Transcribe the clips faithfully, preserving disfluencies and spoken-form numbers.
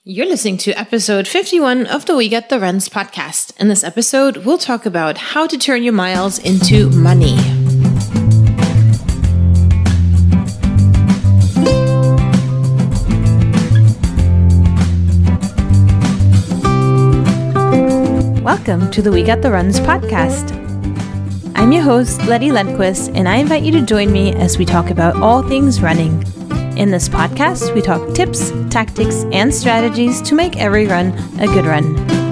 You're listening to episode fifty-one of the We Get the Runs podcast. In this episode, we'll talk about how to turn your miles into money. Welcome to the We Get the Runs podcast. I'm your host, Letty Lundquist, and I invite you to join me as we talk about all things running. In this podcast, we talk tips, tactics, and strategies to make every run a good run.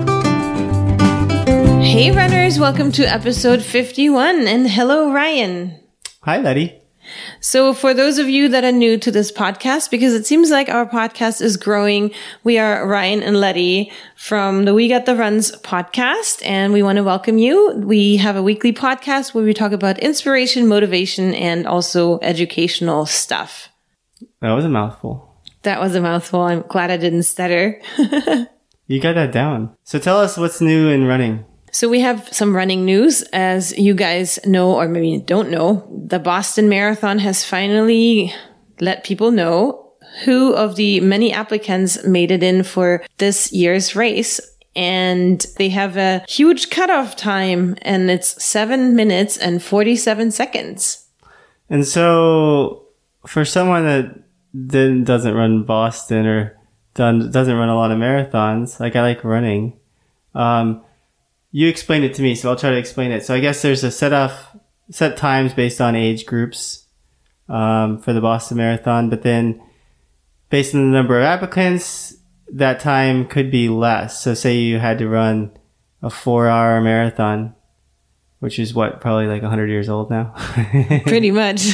Hey runners, welcome to episode fifty-one, and hello Ryan. Hi Letty. So for those of you that are new to this podcast, because it seems like our podcast is growing, we are Ryan and Letty from the We Get the Runs podcast, and we want to welcome you. We have a weekly podcast where we talk about inspiration, motivation, and also educational stuff. That was a mouthful. That was a mouthful. I'm glad I didn't stutter. You got that down. So tell us what's new in running. So we have some running news. As you guys know, or maybe you don't know, the Boston Marathon has finally let people know who of the many applicants made it in for this year's race. And they have a huge cutoff time, and it's seven minutes and forty-seven seconds. And so for someone that then doesn't run Boston or done, doesn't run a lot of marathons, like I like running, um, you explained it to me, so I'll try to explain it. So I guess there's a set off, set times based on age groups um, for the Boston Marathon, but then based on the number of applicants, that time could be less. So say you had to run a four-hour marathon, which is what, probably like one hundred years old now? Pretty much.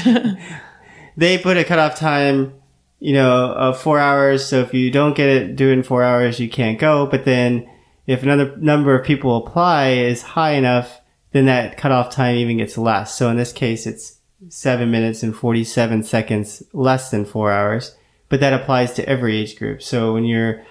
They put a cutoff time, you know, of four hours. So if you don't get it due in four hours, you can't go. But then if another number of people apply is high enough, then that cutoff time even gets less. So in this case, it's seven minutes and forty-seven seconds less than four hours. But that applies to every age group. So when you're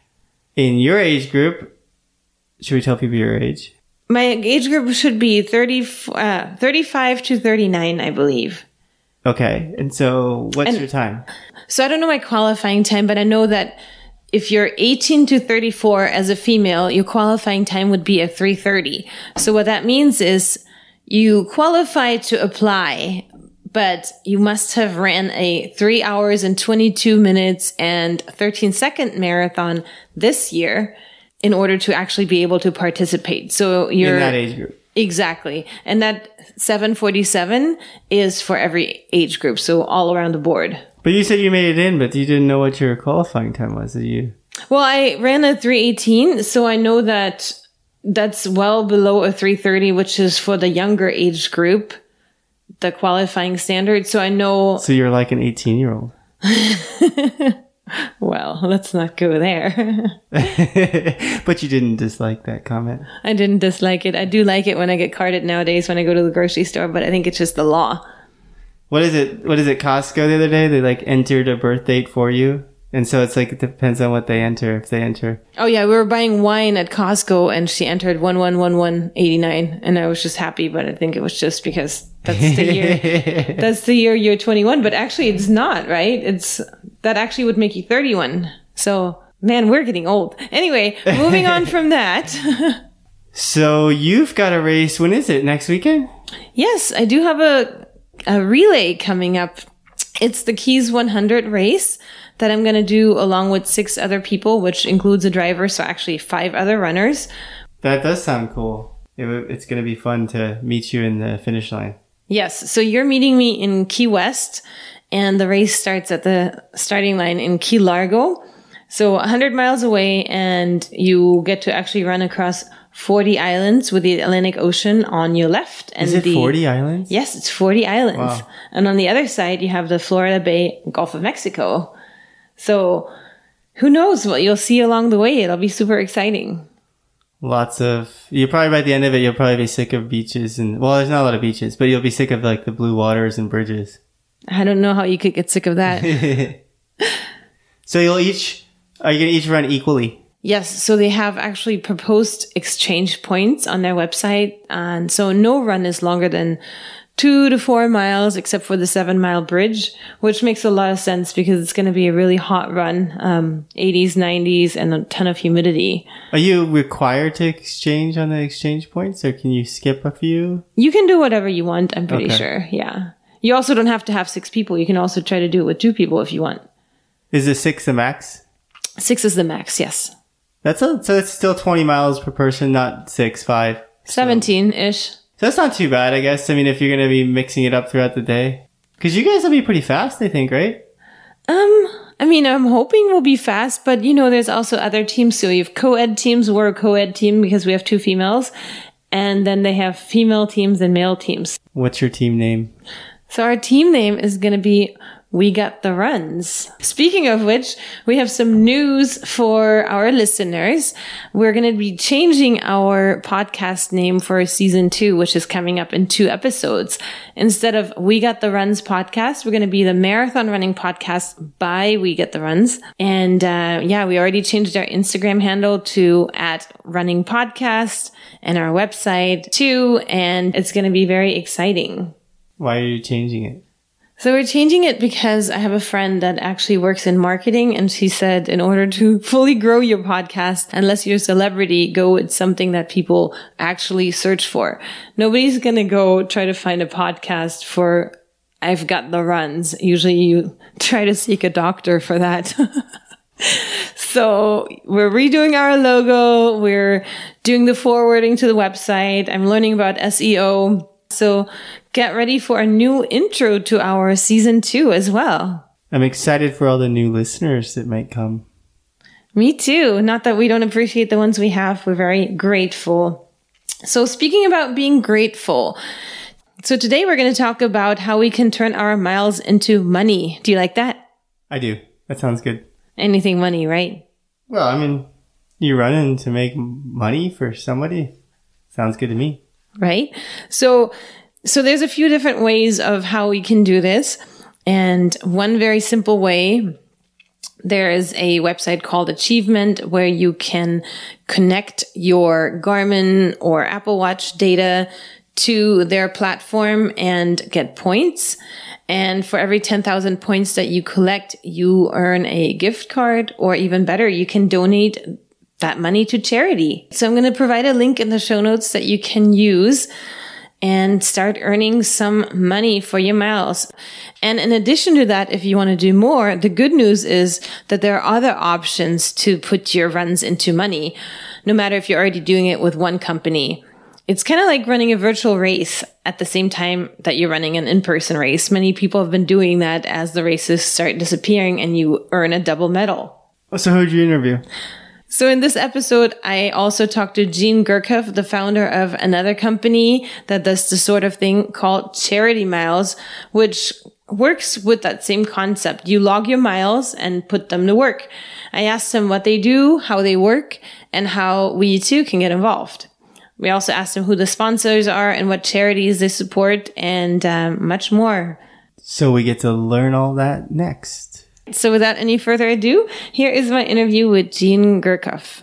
in your age group, should we tell people your age? My age group should be thirty, uh, thirty-five to thirty-nine, I believe. Okay. And so what's and, your time? So I don't know my qualifying time, but I know that if you're eighteen to thirty-four as a female, your qualifying time would be a three thirty. So what that means is you qualify to apply, but you must have ran a three hours and twenty-two minutes and thirteen second marathon this year in order to actually be able to participate. So you're in that age group. Exactly. And that seven forty-seven is for every age group. So all around the board. But you said you made it in, but you didn't know what your qualifying time was, did you? Well, I ran a three eighteen. So I know that that's well below a three thirty, which is for the younger age group, the qualifying standard. So I know. So you're like an eighteen year old. Well, let's not go there. But you didn't dislike that comment. I didn't dislike it. I do like it when I get carded nowadays when I go to the grocery store, but I think it's just the law. What is it? What is it? Costco the other day, they like entered a birth date for you. And so it's like, it depends on what they enter. If they enter. Oh yeah. We were buying wine at Costco and she entered one one one one eighty-nine. And I was just happy, but I think it was just because that's the year, that's the year you're twenty-one, but actually it's not, right? It's, that actually would make you thirty-one. So man, we're getting old. Anyway, moving on from that. So you've got a race. When is it? Next weekend? Yes, I do have a, a relay coming up. It's the Keys one hundred race that I'm going to do along with six other people, which includes a driver. So actually five other runners. That does sound cool. It, it's going to be fun to meet you in the finish line. Yes. So you're meeting me in Key West and the race starts at the starting line in Key Largo. So one hundred miles away, and you get to actually run across forty islands with the Atlantic Ocean on your left. And Is it the, forty islands? Yes, it's forty islands. Wow. And on the other side, you have the Florida Bay, Gulf of Mexico. So who knows what you'll see along the way. It'll be super exciting. Lots of, you probably by the end of it, you'll probably be sick of beaches and, well, there's not a lot of beaches, but you'll be sick of like the blue waters and bridges. I don't know how you could get sick of that. So you'll each, are you going to each run equally? Yes. So they have actually proposed exchange points on their website. And so no run is longer than two to four miles, except for the seven mile bridge, which makes a lot of sense because it's going to be a really hot run, um, eighties, nineties, and a ton of humidity. Are you required to exchange on the exchange points, or can you skip a few? You can do whatever you want, I'm pretty Okay. sure. Yeah. You also don't have to have six people. You can also try to do it with two people if you want. Is it six the max? Six is the max, yes. That's a, so it's still twenty miles per person, not six, five. seventeen-ish. So that's not too bad, I guess. I mean, if you're going to be mixing it up throughout the day. Because you guys will be pretty fast, I think, right? Um, I mean, I'm hoping we'll be fast, but you know, there's also other teams. So you have co-ed teams. We're a co-ed team because we have two females. And then they have female teams and male teams. What's your team name? So our team name is going to be We Got the Runs. Speaking of which, we have some news for our listeners. We're going to be changing our podcast name for season two, which is coming up in two episodes. Instead of We Got the Runs podcast, we're going to be the Marathon Running Podcast by We Get the Runs. And uh, yeah, we already changed our Instagram handle to at Running Podcast and our website too. And it's going to be very exciting. Why are you changing it? So we're changing it because I have a friend that actually works in marketing, and she said in order to fully grow your podcast, unless you're a celebrity, go with something that people actually search for. Nobody's going to go try to find a podcast for I've Got the Runs. Usually you try to seek a doctor for that. So we're redoing our logo. We're doing the forwarding to the website. I'm learning about S E O. So get ready for a new intro to our season two as well. I'm excited for all the new listeners that might come. Me too. Not that we don't appreciate the ones we have. We're very grateful. So speaking about being grateful. So today we're going to talk about how we can turn our miles into money. Do you like that? I do. That sounds good. Anything money, right? Well, I mean, you running to make money for somebody. Sounds good to me. Right? So, so there's a few different ways of how we can do this. And one very simple way, there is a website called Achievement where you can connect your Garmin or Apple Watch data to their platform and get points. And for every ten thousand points that you collect, you earn a gift card, or even better, you can donate that money to charity. So I'm going to provide a link in the show notes that you can use and start earning some money for your miles. And in addition to that, if you want to do more, the good news is that there are other options to put your runs into money, no matter if you're already doing it with one company. It's kind of like running a virtual race at the same time that you're running an in-person race. Many people have been doing that as the races start disappearing and you earn a double medal. So who'd you interview? So in this episode, I also talked to Jean Gurkov, the founder of another company that does the sort of thing called Charity Miles, which works with that same concept. You log your miles and put them to work. I asked him what they do, how they work, and how we too can get involved. We also asked him who the sponsors are and what charities they support, and um, much more. So we get to learn all that next. So without any further ado, here is my interview with Jean Gurkov.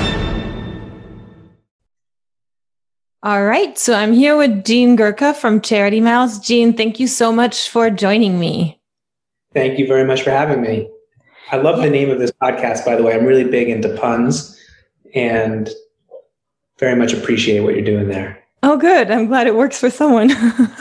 All right, so I'm here with Jean Gurkov from Charity Miles. Jean, thank you so much for joining me. Thank you very much for having me. I love the name of this podcast, by the way. I'm really big into puns and very much appreciate what you're doing there. Oh, good. I'm glad it works for someone.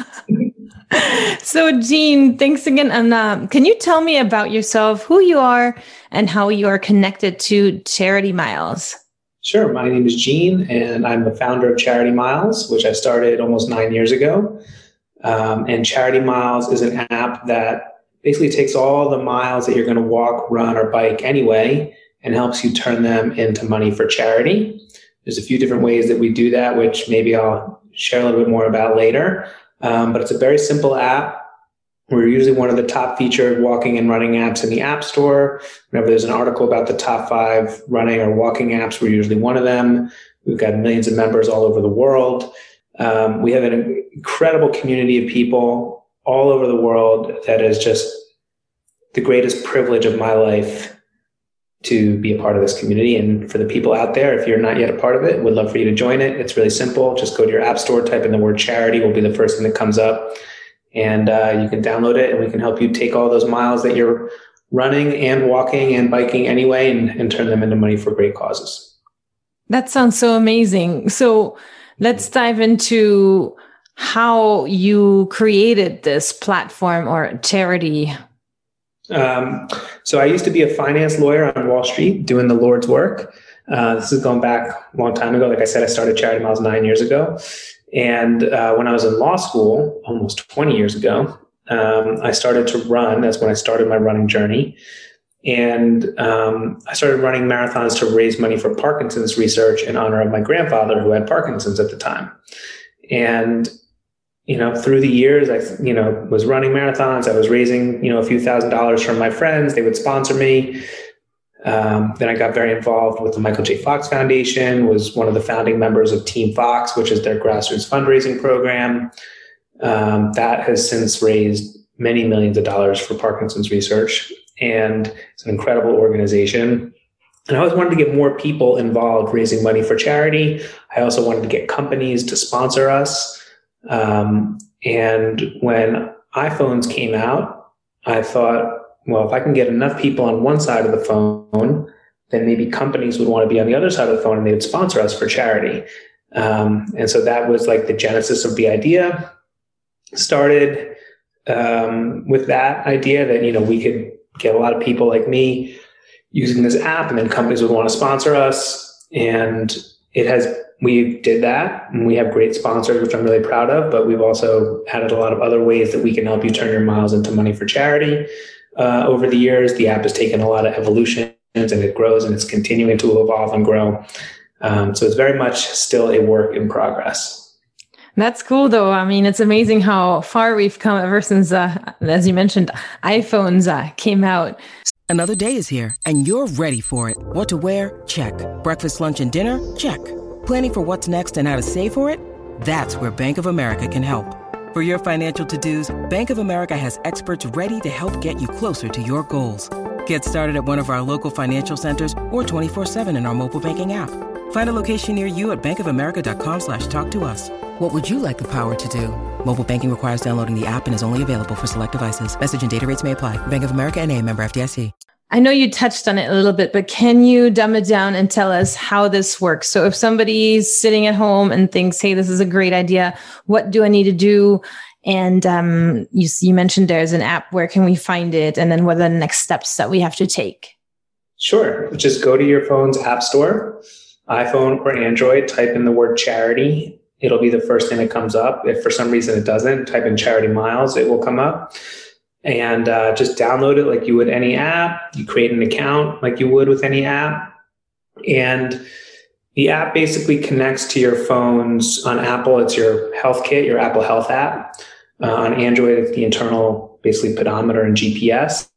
So, Jean, thanks again. And uh, can you tell me about yourself, who you are, and how you are connected to Charity Miles? Sure. My name is Jean, and I'm the founder of Charity Miles, which I started almost nine years ago. Um, and Charity Miles is an app that basically takes all the miles that you're going to walk, run, or bike anyway, and helps you turn them into money for charity. There's a few different ways that we do that, which maybe I'll share a little bit more about later. Um, but it's a very simple app. We're usually one of the top featured walking and running apps in the App Store. Whenever there's an article about the top five running or walking apps, we're usually one of them. We've got millions of members all over the world. Um, we have an incredible community of people all over the world that is just the greatest privilege of my life to be a part of this community. And for the people out there, if you're not yet a part of it, would love for you to join it. It's really simple. Just go to your app store, type in the word charity, will be the first thing that comes up. And uh, you can download it, and we can help you take all those miles that you're running and walking and biking anyway, and, and turn them into money for great causes. That sounds so amazing. So let's dive into how you created this platform or charity. Um, so I used to be a finance lawyer on Wall Street doing the Lord's work. Uh, this is going back a long time ago. Like I said, I started Charity Miles nine years ago. And uh, when I was in law school, almost twenty years ago, um, I started to run. That's when I started my running journey. And um, I started running marathons to raise money for Parkinson's research in honor of my grandfather, who had Parkinson's at the time. And you know, through the years, I, you know, was running marathons. I was raising, you know, a few thousand dollars from my friends. They would sponsor me. Um, then I got very involved with the Michael J. Fox Foundation, was one of the founding members of Team Fox, which is their grassroots fundraising program. Um, that has since raised many millions of dollars for Parkinson's research. And it's an incredible organization. And I always wanted to get more people involved raising money for charity. I also wanted to get companies to sponsor us. Um, and when iPhones came out, I thought, well, if I can get enough people on one side of the phone, then maybe companies would want to be on the other side of the phone and they would sponsor us for charity. Um, and so that was like the genesis of the idea. Started um, with that idea that, you know, we could get a lot of people like me using this app, and then companies would want to sponsor us. And it has We did that, and we have great sponsors, which I'm really proud of, but we've also added a lot of other ways that we can help you turn your miles into money for charity. Uh, over the years, the app has taken a lot of evolutions, and it grows, and it's continuing to evolve and grow. Um, so it's very much still a work in progress. That's cool, though. I mean, it's amazing how far we've come ever since, uh, as you mentioned, iPhones uh, came out. Another day is here, and you're ready for it. What to wear? Check. Breakfast, lunch, and dinner? Check. Planning for what's next and how to save for it? That's where Bank of America can help. For your financial to-dos, Bank of America has experts ready to help get you closer to your goals. Get started at one of our local financial centers or twenty-four seven in our mobile banking app. Find a location near you at bankofamerica.com slash talk to us. What would you like the power to do? Mobile banking requires downloading the app and is only available for select devices. Message and data rates may apply. Bank of America N A, member F D I C. I know you touched on it a little bit, but can you dumb it down and tell us how this works? So if somebody's sitting at home and thinks, hey, this is a great idea, what do I need to do? And um, you, you mentioned there's an app. Where can we find it? And then what are the next steps that we have to take? Sure. Just go to your phone's app store, iPhone or Android, type in the word charity. It'll be the first thing that comes up. If for some reason it doesn't, type in Charity Miles, it will come up. And uh, just download it like you would any app. You create an account like you would with any app. And the app basically connects to your phones. On Apple, it's your Health Kit, your Apple Health app. Uh, on Android, it's the internal, basically, pedometer and G P S.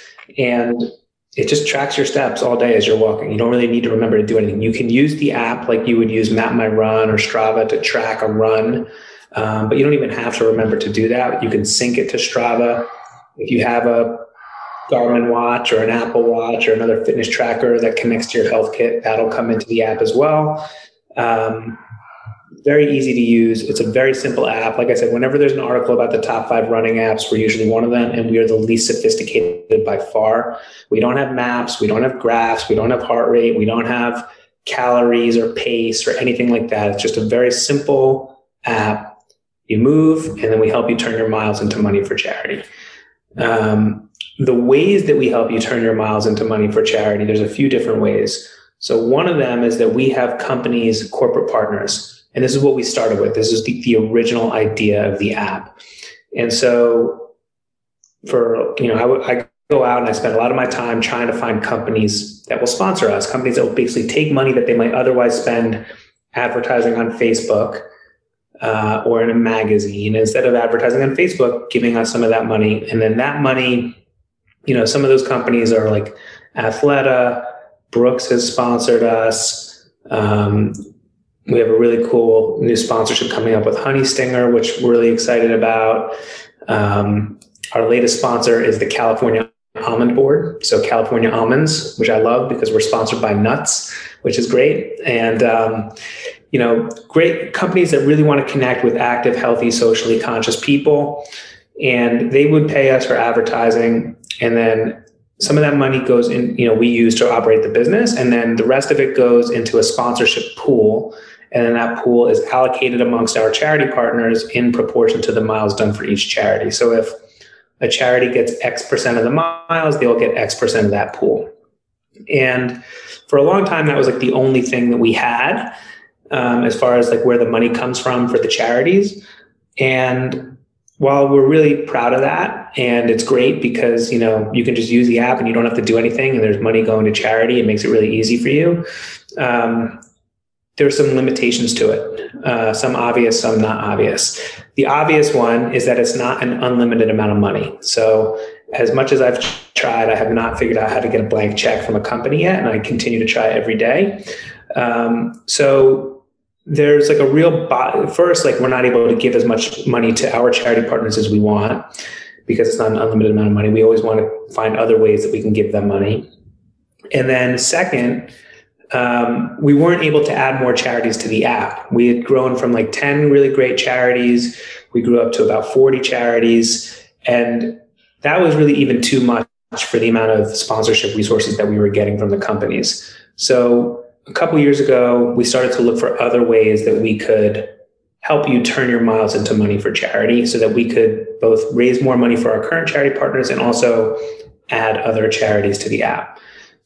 And it just tracks your steps all day as you're walking. You don't really need to remember to do anything. You can use the app like you would use Map My Run or Strava to track a run. Um, but you don't even have to remember to do that. You can sync it to Strava. If you have a Garmin watch or an Apple Watch or another fitness tracker that connects to your Health Kit, that'll come into the app as well. Um, very easy to use. It's a very simple app. Like I said, whenever there's an article about the top five running apps, we're usually one of them, and we are the least sophisticated by far. We don't have maps. We don't have graphs. We don't have heart rate. We don't have calories or pace or anything like that. It's just a very simple app. You move, and then we help you turn your miles into money for charity. Um, the ways that we help you turn your miles into money for charity, there's a few different ways. So one of them is that we have companies, corporate partners, and this is what we started with. This is the, the original idea of the app. And so for, you know, I, w- I go out and I spend a lot of my time trying to find companies that will sponsor us, companies that will basically take money that they might otherwise spend advertising on Facebook Uh, or in a magazine, instead of advertising on Facebook, giving us some of that money. And then that money, you know, some of those companies are like Athleta, Brooks has sponsored us. Um, we have a really cool new sponsorship coming up with Honey Stinger, which we're really excited about. Um, our latest sponsor is the California Almond Board. So California Almonds, which I love because we're sponsored by Nuts, which is great. And, um, you know, great companies that really want to connect with active, healthy, socially conscious people. And they would pay us for advertising. And then some of that money goes in, you know, we use to operate the business. And then the rest of it goes into a sponsorship pool. And then that pool is allocated amongst our charity partners in proportion to the miles done for each charity. So if a charity gets X percent of the miles, they'll get X percent of that pool. And for a long time, that was like the only thing that we had um, as far as like where the money comes from for the charities. And while we're really proud of that, and it's great because, you know, you can just use the app and you don't have to do anything and there's money going to charity, it makes it really easy for you. Um, There's some limitations to it, uh, some obvious, some not obvious. The obvious one is that it's not an unlimited amount of money. So as much as I've tried, I have not figured out how to get a blank check from a company yet, and I continue to try every day. Um, so there's like a real, bo- first, like we're not able to give as much money to our charity partners as we want because it's not an unlimited amount of money. We always want to find other ways that we can give them money. And then second, Um, we weren't able to add more charities to the app. We had grown from like ten really great charities. We grew up to about forty charities. And that was really even too much for the amount of sponsorship resources that we were getting from the companies. So a couple of years ago, we started to look for other ways that we could help you turn your miles into money for charity so that we could both raise more money for our current charity partners and also add other charities to the app.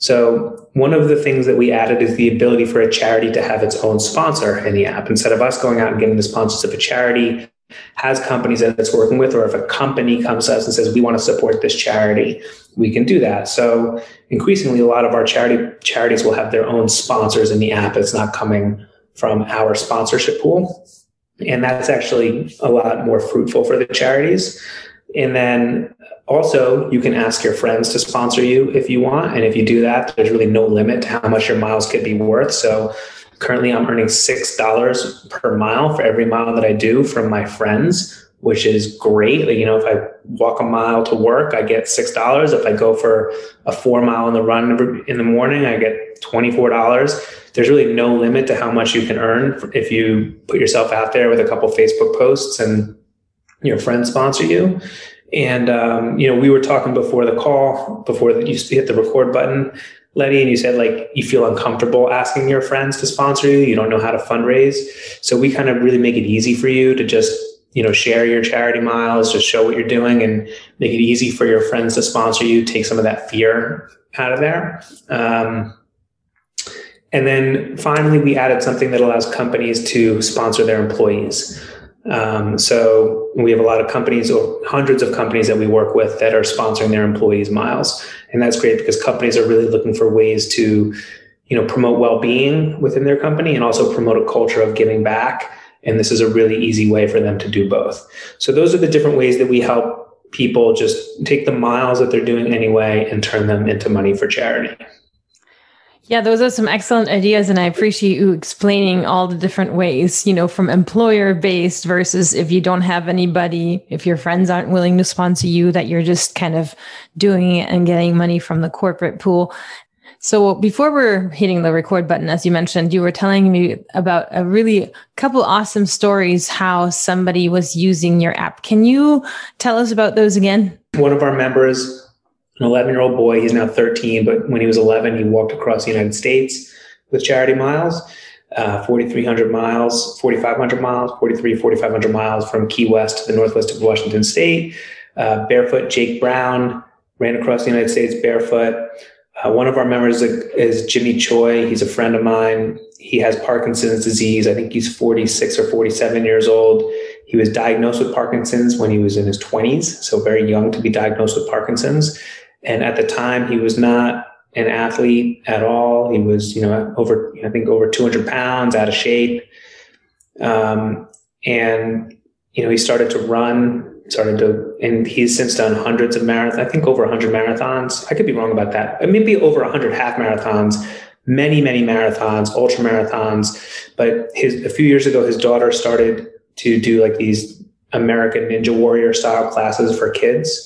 So one of the things that we added is the ability for a charity to have its own sponsor in the app. Instead of us going out and getting the sponsors of a charity has companies that it's working with, or if a company comes to us and says, we want to support this charity, we can do that. So increasingly, a lot of our charity charities will have their own sponsors in the app. It's not coming from our sponsorship pool. And that's actually a lot more fruitful for the charities. And then also, you can ask your friends to sponsor you if you want. And if you do that, there's really no limit to how much your miles could be worth. So currently I'm earning six dollars per mile for every mile that I do from my friends, which is great. Like, you know, if I walk a mile to work, I get six dollars. If I go for a four mile in the run in the morning, I get twenty-four dollars. There's really no limit to how much you can earn if you put yourself out there with a couple Facebook posts and your friends sponsor you. And, um, you know, we were talking before the call, before you hit the record button, Letty, and you said, like, you feel uncomfortable asking your friends to sponsor you. You don't know how to fundraise. So we kind of really make it easy for you to just, you know, share your charity miles, just show what you're doing and make it easy for your friends to sponsor you, take some of that fear out of there. Um, and then finally, we added something that allows companies to sponsor their employees. Um, so we have a lot of companies, or hundreds of companies that we work with that are sponsoring their employees' miles. And that's great because companies are really looking for ways to, you know, promote well-being within their company and also promote a culture of giving back. And this is a really easy way for them to do both. So those are the different ways that we help people just take the miles that they're doing anyway and turn them into money for charity. Yeah, those are some excellent ideas. And I appreciate you explaining all the different ways, you know, from employer-based versus if you don't have anybody, if your friends aren't willing to sponsor you, that you're just kind of doing it and getting money from the corporate pool. So before we're hitting the record button, as you mentioned, you were telling me about a really couple awesome stories, how somebody was using your app. Can you tell us about those again? One of our members, an eleven-year-old boy, he's now thirteen, but when he was eleven, he walked across the United States with Charity Miles, uh, forty-three hundred miles, forty-five hundred miles, forty-three, forty-five hundred miles from Key West to the northwest of Washington State. Uh, barefoot Jake Brown ran across the United States barefoot. Uh, one of our members is Jimmy Choi. He's a friend of mine. He has Parkinson's disease. I think he's forty-six or forty-seven years old. He was diagnosed with Parkinson's when he was in his twenties, so very young to be diagnosed with Parkinson's. And at the time, he was not an athlete at all. He was, you know, over, I think over two hundred pounds, out of shape. Um, and, you know, he started to run, started to, and he's since done hundreds of marathons, I think over one hundred marathons. I could be wrong about that. Maybe over one hundred half marathons, many, many marathons, ultra marathons. But his, a few years ago, his daughter started to do like these American Ninja Warrior style classes for kids.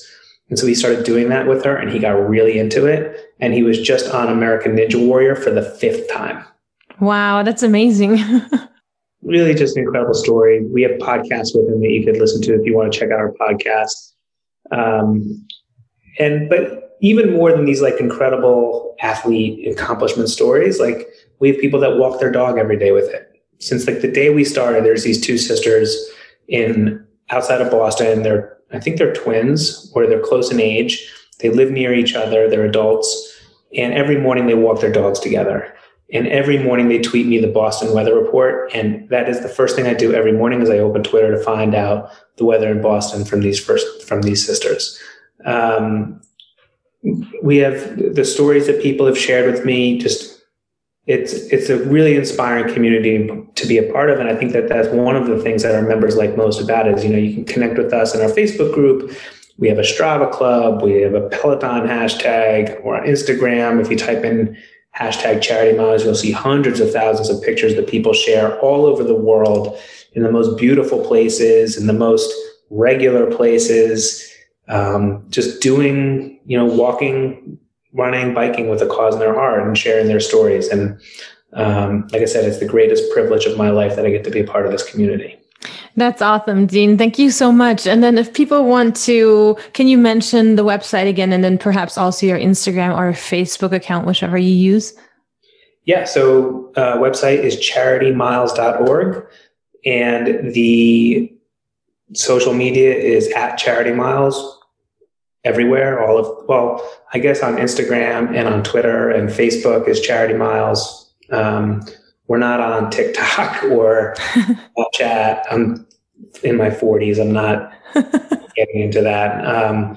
And so he started doing that with her, and he got really into it. And he was just on American Ninja Warrior for the fifth time. Wow, that's amazing. Really just an incredible story. We have podcasts with him that you could listen to if you want to check out our podcast. Um, and, but even more than these like incredible athlete accomplishment stories, like we have people that walk their dog every day with it. Since like the day we started, there's these two sisters in outside of Boston. They're, I think they're twins, or they're close in age. They live near each other. They're adults. And every morning they walk their dogs together. And every morning they tweet me the Boston weather report. And that is the first thing I do every morning is I open Twitter to find out the weather in Boston from these first, from these sisters. Um, we have the stories that people have shared with me. Just it's, it's a really inspiring community to be a part of. And I think that that's one of the things that our members like most about it is, you know, you can connect with us in our Facebook group. We have a Strava club. We have a Peloton hashtag, or on Instagram. If you type in hashtag Charity Miles, you'll see hundreds of thousands of pictures that people share all over the world in the most beautiful places, in the most regular places, um, just doing, you know, walking, running, biking with a cause in their heart and sharing their stories. And um, like I said, it's the greatest privilege of my life that I get to be a part of this community. That's awesome, Dean. Thank you so much. And then if people want to, can you mention the website again, and then perhaps also your Instagram or Facebook account, whichever you use? Yeah. So uh, website is charity miles dot org, and the social media is at Charity Miles everywhere. All of, well, I guess on Instagram and on Twitter and Facebook is Charity Miles. Um, We're not on TikTok or Snapchat. I'm in my forties. I'm not getting into that. Um,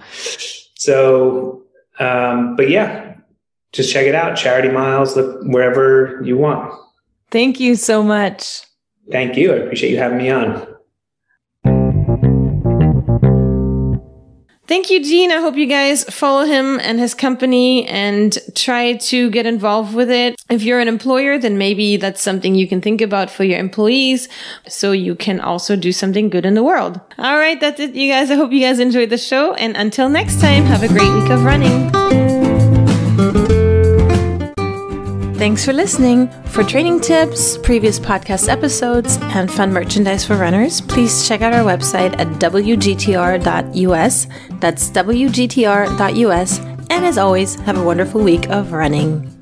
so, um, but yeah, just check it out. Charity Miles, look wherever you want. Thank you so much. Thank you. I appreciate you having me on. Thank you, Dean. I hope you guys follow him and his company and try to get involved with it. If you're an employer, then maybe that's something you can think about for your employees so you can also do something good in the world. All right, that's it, you guys. I hope you guys enjoyed the show. And until next time, have a great week of running. Thanks for listening. For training tips, previous podcast episodes, and fun merchandise for runners, please check out our website at w g t r dot u s. That's w g t r dot u s. And as always, have a wonderful week of running.